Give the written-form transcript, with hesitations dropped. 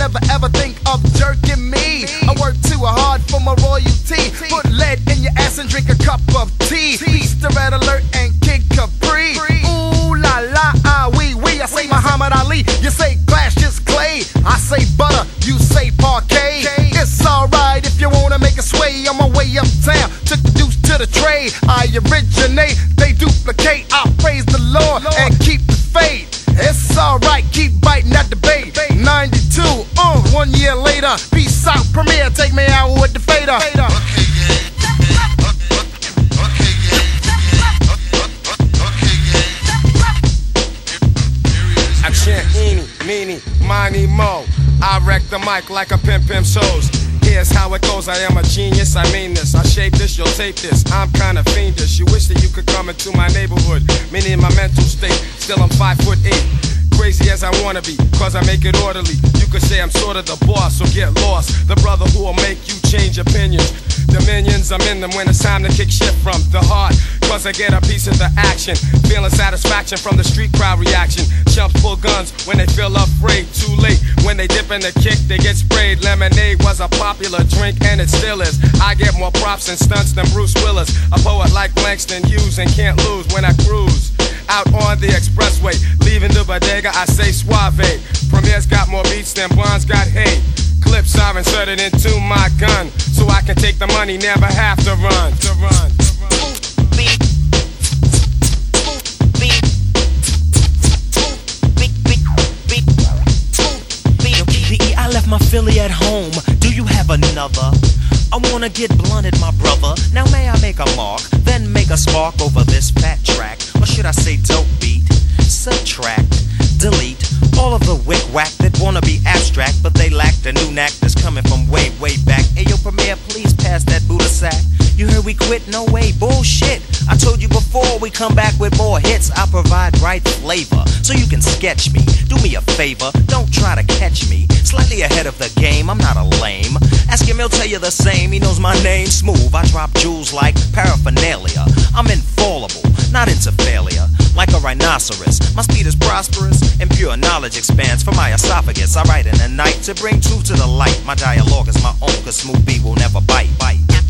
never ever think of jerking me. I work too hard for my royalty. Put lead in your ass and drink a cup of tea. Beast the Red Alert and Kid Capri. Ooh la la, ah wee wee. I say Muhammad Ali, you say glass just clay. I say butter, you say parquet. It's alright if you wanna make a sway. On my way uptown, took the deuce to the trade. I originate, they duplicate. I praise the Lord and keep the faith. It's alright, keep biting at the bait. 92, 1 year later. Peace out, Premier, take me out with the fader. I chant eeny, meeny, miny, mo. I wreck the mic like a pimp shows. Here's how it goes, I am a genius, I mean this. I shape this, you'll tape this, I'm kinda fiendish. You wish that you could come into my neighborhood. Meaning my mental state, still I'm 5'8". Crazy as I wanna be, cause I make it orderly. You could say I'm sort of the boss, so get lost. The brother who will make you change opinions. Dominions, I'm in them when it's time to kick shit from the heart. Cause I get a piece of the action. Feeling satisfaction from the street crowd reaction. Chumps pull guns when they feel afraid. Too late, when they dip in the kick, they get sprayed. Lemonade was a popular drink and it still is. I get more props and stunts than Bruce Willis. A poet like Langston Hughes and can't lose when I cruise out on the expressway, leaving the bodega, I say suave. Premier's got more beats than Bonds got hate. Clips are inserted into my gun, so I can take the money, never have to run. I left my Philly at home. Do you have another? I wanna get blunted, my brother. Now may I make a mark, then make a spark over this fat track? Or should I say dope beat? Subtract, delete all of the wick-wack that wanna be abstract, but they lack the new knack that's coming from way, way back. Ayo, Premier, please pass that Buddha sack. You heard we quit? No way, bullshit. I told you before, we come back with more hits. I provide right flavor, so you can sketch me. Do me a favor, don't try to catch me. Slightly ahead of the game, I'm not a lame. Ask him, he'll tell you the same. He knows my name, smooth. I drop jewels like paraphernalia. I'm infallible, not into failure. Like a rhinoceros, my speed is prosperous, and pure knowledge expands from my esophagus. I write in the night to bring truth to the light. My dialogue is my own, cause smooth beat will never bite.